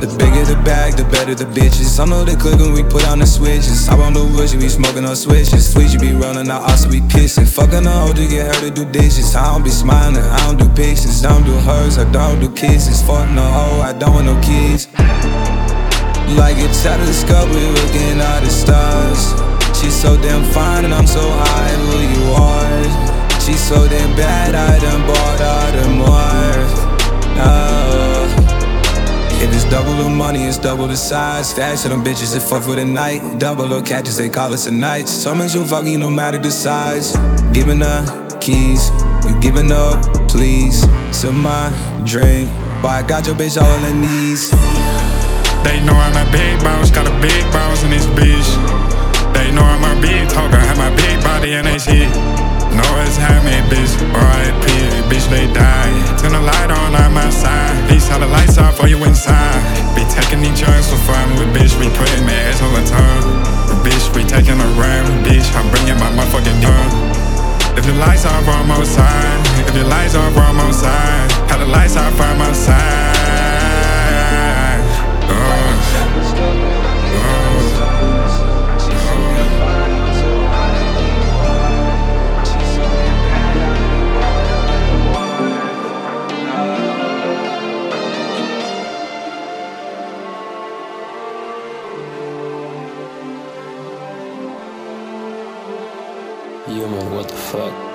The bigger the bag, the better the bitches. I know they click when we put on the switches. I on the bush, we smoking on switches. Sweet, you be rolling out, also we pissing. Fucking a hoe to get her to do dishes. I don't be smiling, I don't do pictures. Don't do hers, I don't do kisses. Fuck no hoe, I don't want no kids. Like a telescope, we looking at the stars. She's so damn fine and I'm so high, who you are. She's so damn bad, I done bought all the more. If it's double the money, it's double the size. Fast to them bitches that fuck for the night. Double the catches, they call us a night. Summons you fucking no matter the size. Giving up keys, you giving up, please. To my drink, but I got your bitch all on her knees. They know I'm a big boss, got a big boss in this bitch. They know I'm a big talker, have my big body and they shit. Know it's me, bitch, R.I.P., bitch, they die. Turn the light on, I'm outside. These how the lights off for you inside. Be taking these drugs for fun with bitch, we putting my ass on the tongue. Bitch, we taking a run, bitch, I'm bringing my motherfucking gun. If the lights off, I'm outside. If the lights off, I'm outside. How the lights off, I'm outside. Yeah, man, what the fuck?